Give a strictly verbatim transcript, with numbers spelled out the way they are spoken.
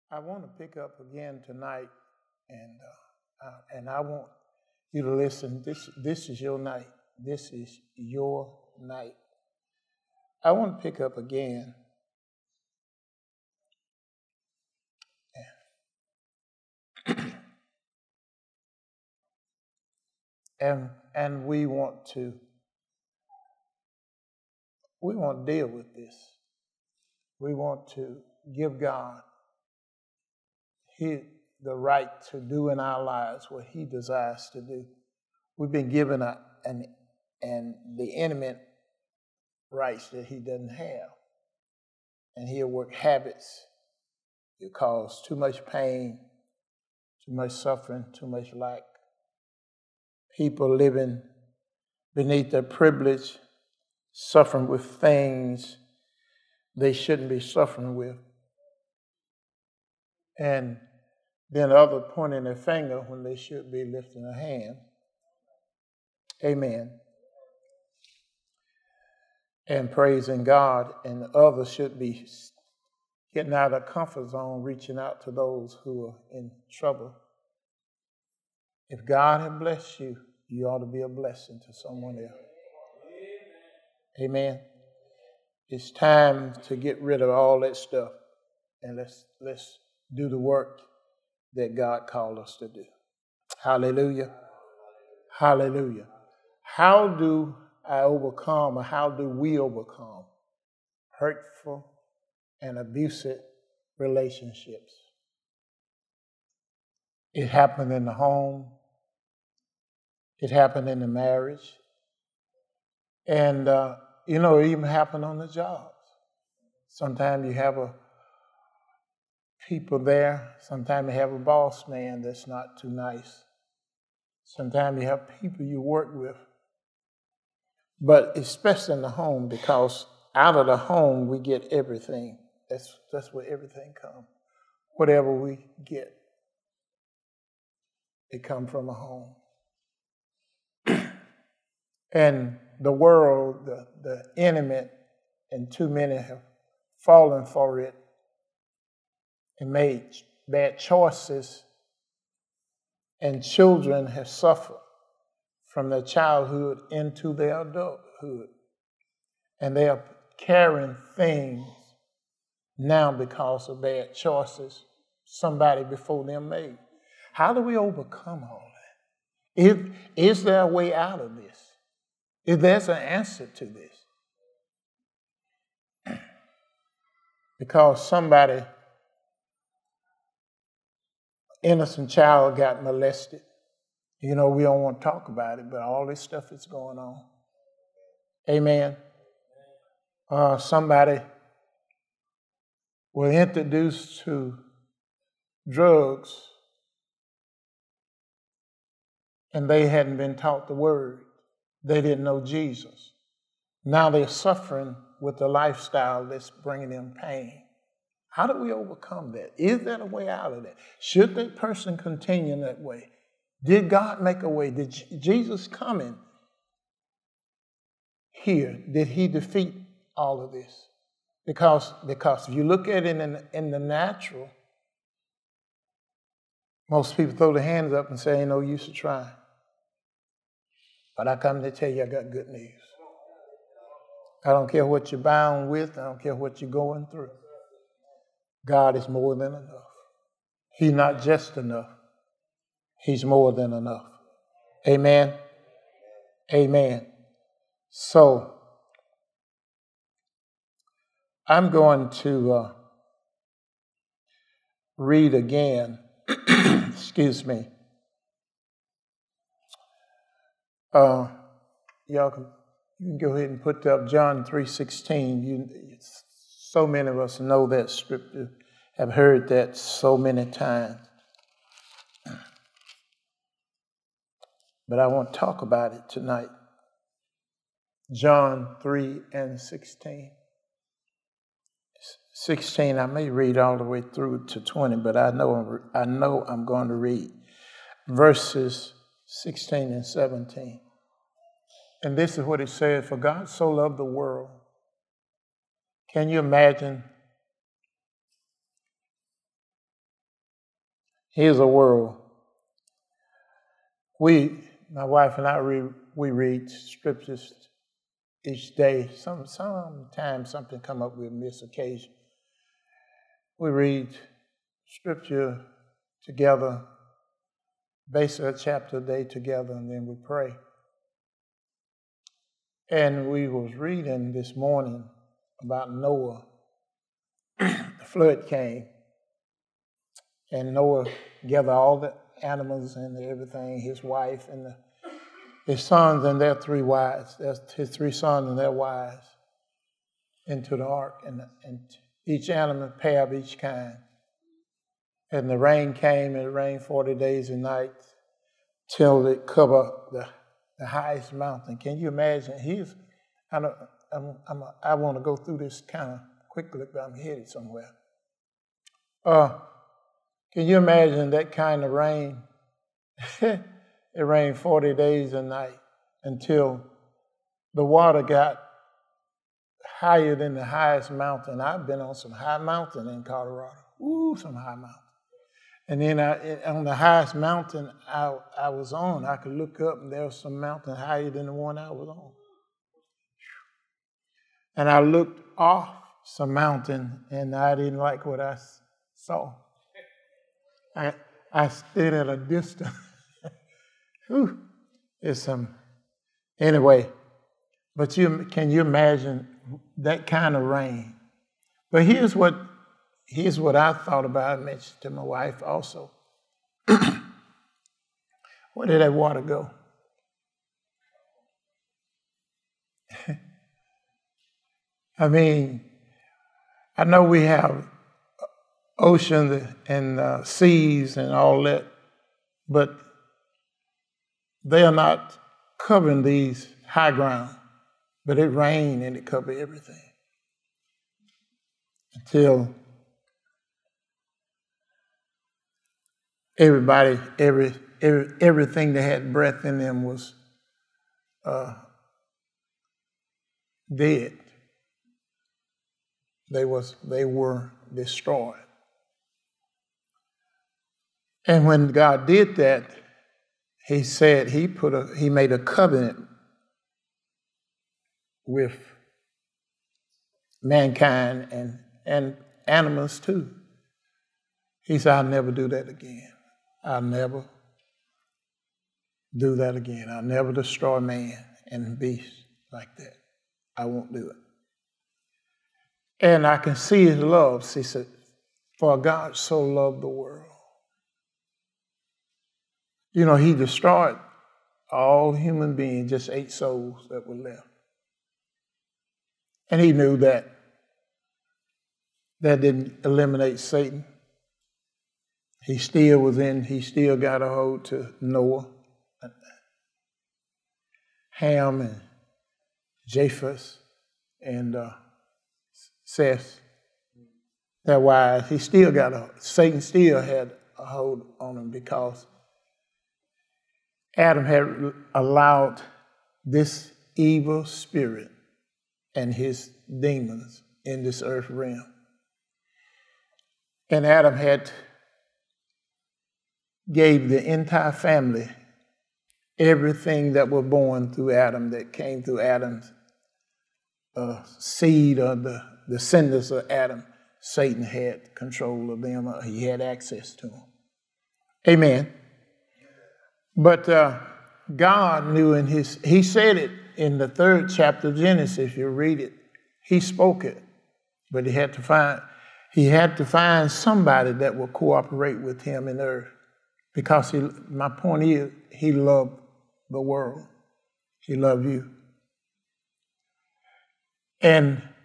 I want to pick up again tonight, and uh, uh, and I want you to listen. This this is your night. This is your night. I want to pick up again, and and we want to we want to deal with this. We want to give God His, the right to do in our lives what He desires to do. We've been given a, an and the enemy rights that He doesn't have, and He'll work habits. It cause too much pain, too much suffering, too much lack. People living beneath their privilege, suffering with things they shouldn't be suffering with. And then others pointing their finger when they should be lifting a hand. Amen. And praising God, and others should be getting out of their comfort zone, reaching out to those who are in trouble. If God has blessed you, you ought to be a blessing to someone else. Amen. It's time to get rid of all that stuff, and let's let's do the work that God called us to do. Hallelujah. Hallelujah. How do I overcome, or how do we overcome hurtful and abusive relationships? It happened in the home. It happened in the marriage. And, uh, you know, it even happened on the jobs. Sometimes you have a people there. Sometimes you have a boss man that's not too nice. Sometimes you have people you work with. But especially in the home, because out of the home we get everything. That's that's where everything comes. Whatever we get, it comes from a home. And the world, the, the enemy, and too many have fallen for it and made bad choices, and children have suffered from their childhood into their adulthood. And they are carrying things now because of bad choices somebody before them made. How do we overcome all that? Is, is there a way out of this? Is there an answer to this? Because somebody, innocent child, got molested. You know, we don't want to talk about it, but all this stuff is going on. Amen. Uh, somebody was introduced to drugs and they hadn't been taught the word. They didn't know Jesus. Now they're suffering with the lifestyle that's bringing them pain. How do we overcome that? Is there a way out of that? Should that person continue in that way? Did God make a way? Did Jesus coming here, did He defeat all of this? Because, because if you look at it in the, in the natural, most people throw their hands up and say, ain't no use to trying. But I come to tell you I got good news. I don't care what you're bound with. I don't care what you're going through. God is more than enough. He's not just enough. He's more than enough. Amen. Amen. So I'm going to uh, read again. Excuse me. Uh, y'all can, you can go ahead and put up John three sixteen. You, so many of us know that scripture, have heard that so many times. But I want to talk about it tonight. John three and sixteen. sixteen, I may read all the way through to twenty, but I know I know I'm going to read verses sixteen and seventeen. And this is what it says: for God so loved the world. Can you imagine Here's a world. We, my wife and I, re, we read scriptures each day. Some sometimes something come up, we'll miss occasion. We read scripture together, basically a chapter a day together, and then we pray. And we was reading this morning about Noah. The flood came, and Noah gathered all the animals and everything, his wife and the, his sons and their three wives, his three sons and their wives, into the ark, and, and each animal, pair of each kind. And the rain came, and it rained forty days and nights till it covered the, the highest mountain. Can you imagine? He's, I don't, I'm, I'm a, I want to go through this kind of quickly, but I'm headed somewhere. Uh, can you imagine that kind of rain? It rained forty days and night until the water got higher than the highest mountain. I've been on some high mountain in Colorado. Ooh, some high mountain. And then I, on the highest mountain I, I was on, I could look up and there was some mountain higher than the one I was on. And I looked off some mountain and I didn't like what I saw. I, I stood at a distance. Whew, it's some, anyway, but you can you imagine that kind of rain? But here's what here's what I thought about. I mentioned to my wife also. Where did that water go? I mean, I know we have oceans and uh, seas and all that, but they are not covering these high ground. But it rained and it covered everything until everybody, every, every everything that had breath in them was uh, dead. They was they were destroyed. And when God did that, He said He put a He made a covenant with mankind and, and animals too. He said, I'll never do that again. I'll never do that again. I'll never destroy man and beast like that. I won't do it. And I can see His love. He said, for God so loved the world. You know, He destroyed all human beings, just eight souls that were left. And He knew that. That didn't eliminate Satan. He still was in, he still got a hold to Noah, Ham and Japheth and uh, Seth, their wives. He still got a, Satan still had a hold on him because Adam had allowed this evil spirit and his demons in this earth realm. And Adam had gave the entire family everything that was born through Adam, that came through Adam's uh, seed or the descendants of Adam. Satan had control of them. Or he had access to them. Amen. But uh, God knew in his, he said it in the third chapter of Genesis, if you read it. He spoke it, but he had to find, he had to find somebody that would cooperate with him in earth. Because he, my point is, he loved the world. He loved you. And